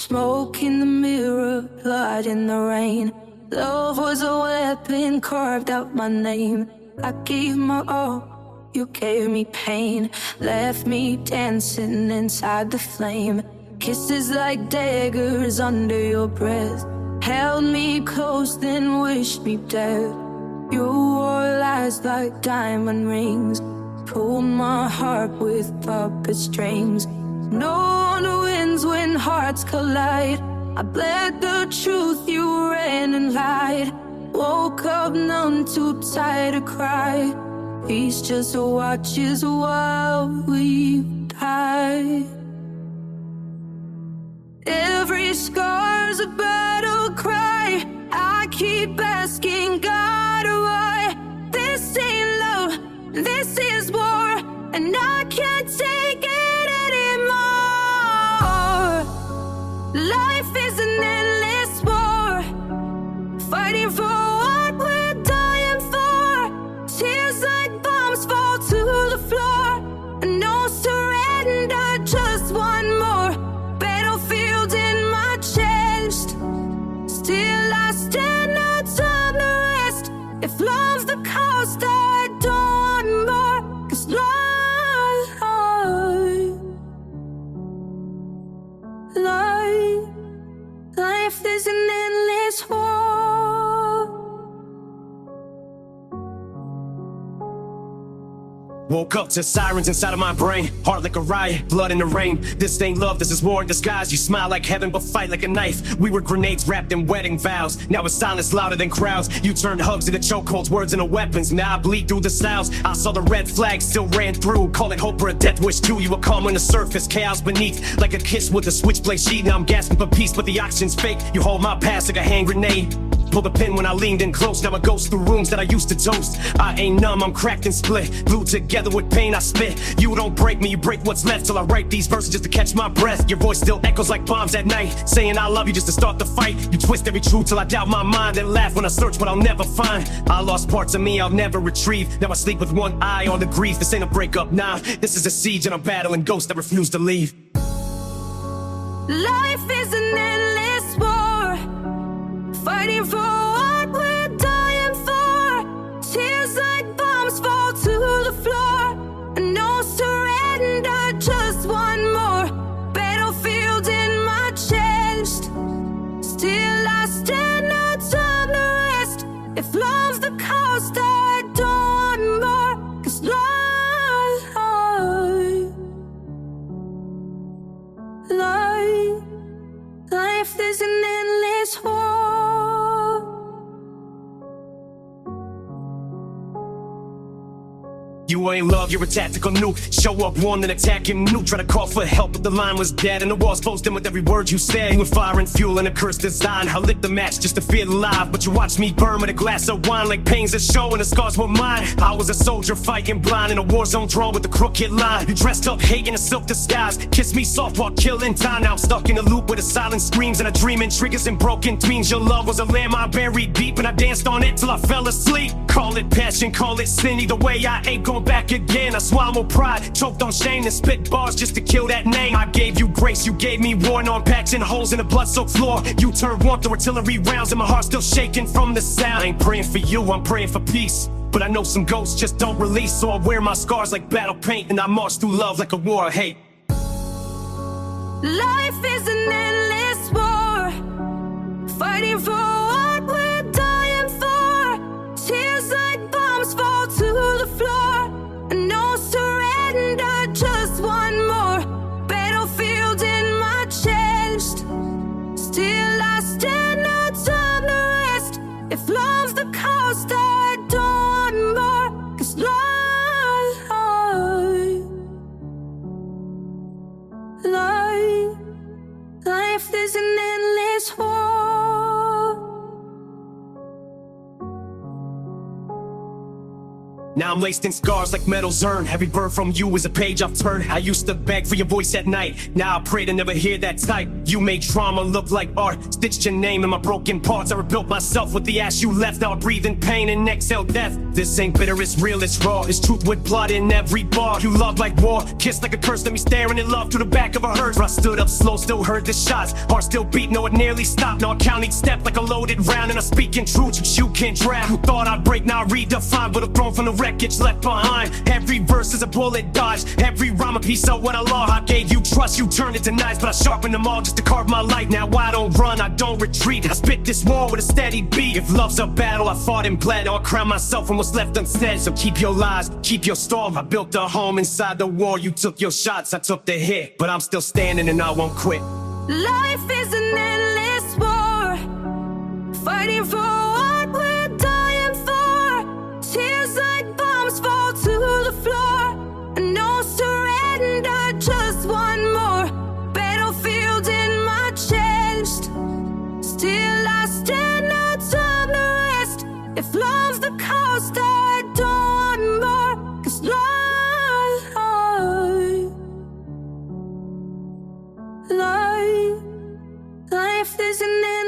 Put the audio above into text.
Smoke in the mirror, blood in the rain. Love was a weapon, carved out my name. I gave my all, you gave me pain. Left me dancing inside the flame. Kisses like daggers under your breath. Held me close, then wished me dead. You wore lies like diamond rings. Pulled my heart with puppet strings. No one wins when hearts collide. I bled the truth, you ran and lied. Woke up numb, too tired to cry. Peace just watches while we die. Every scar's a battle cry. I keep asking God why. This ain't love, this is war, and I can't take it anymore. Life is an endless war, fighting for what we're dying for. Tears like bombs fall to the floor. No surrender, just one more battlefield in my chest. Still I stand outside the rest. If love's the cost, I don't want more. 'Cause life is an endless war. Woke up to sirens inside of my brain. Heart like a riot, blood in the rain. This ain't love, this is war in disguise. You smile like heaven, but fight like a knife. We were grenades wrapped in wedding vows. Now it's silence louder than crowds. You turned hugs into chokeholds, words into weapons. Now I bleed through the styles. I saw the red flag, still ran through. Call it hope or a death wish too. You were calm on the surface, chaos beneath. Like a kiss with a switchblade sheet. Now I'm gasping for peace, but the oxygen's fake. You hold my past like a hand grenade. Pull the pin when I leaned in close. Now I ghost through rooms that I used to toast. I ain't numb, I'm cracked and split. Glued together with pain I spit. You don't break me, you break what's left. Till I write these verses just to catch my breath. Your voice still echoes like bombs at night, saying I love you just to start the fight. You twist every truth till I doubt my mind, then laugh when I search what I'll never find. I lost parts of me I'll never retrieve. Now I sleep with one eye on the grief. This ain't a breakup, nah. This is a siege and I'm battling ghosts that refuse to leave. Life is an endless war, fighting for what we're dying for. Tears like bombs fall to the floor. No surrender, just one more battlefield in my chest. Still I stand outside the rest. If love's the cost, I don't want more. 'Cause life is an endless war. You ain't love, you're a tactical nuke. Show up one and attack him new. Try to call for help, but the line was dead. And the walls closed in with every word you said. You were fire and fuel and a cursed design. I lit the match just to feel alive, but you watched me burn with a glass of wine. Like pains that show and the scars were mine. I was a soldier fighting blind in a war zone drawn with a crooked line. You dressed up hate in a silk disguise. Kissed me soft while killing time. Now I'm stuck in a loop with the silent screams and a dream and triggers and broken dreams. Your love was a lamb I buried deep, and I danced on it till I fell asleep. Call it passion, call it sin. Either way I ain't going back again. I swallow pride, choked on shame, and spit bars just to kill that name. I gave you grace, you gave me war, on packs and holes in the blood-soaked floor. You turned warmth to artillery rounds, and my heart's still shaking from the sound. I ain't praying for you, I'm praying for peace. But I know some ghosts just don't release, so I wear my scars like battle paint, and I march through love like a war of hate. Life is an endless war, fighting for what we're dying for. Tears like bombs fall to the floor. No surrender, just one more battlefield in my chest. Still I stand outside the rest. If love's the cost, I don't want more. 'Cause life is an endless war. Now I'm laced in scars like metal's urn. Every bird from you is a page I've turned. I used to beg for your voice at night. Now I pray to never hear that type. You made trauma look like art. Stitched your name in my broken parts. I rebuilt myself with the ass you left. Now I breathe in pain and exhale death. This ain't bitter, it's real, it's raw. It's truth with blood in every bar. You love like war, kiss like a curse. Let me staring in love through the back of a hearse. I stood up slow, still heard the shots. Heart still beat, no it nearly stopped. Now I count each step like a loaded round. And I'm speaking truth, you can't drown. Who thought I'd break, now I redefine. But I'm thrown from the wreckage left behind. Every verse is a bullet dodge. Every rhyme a piece of what I lost. I gave you trust, you turned it to knives. But I sharpened them all just to carve my life. Now I don't run, I don't retreat. I spit this war with a steady beat. If love's a battle, I fought and bled. Now I crown myself from what's left unsaid. So keep your lies, keep your storm. I built a home inside the war. You took your shots, I took the hit. But I'm still standing and I won't quit. Life is an endless war, fighting for what we're dying for. Tears like bombs fall to the floor, and no surrender, just one more battlefield in my chest. Still I stand, no time to rest. If love's the cost, I don't want more. 'Cause life is an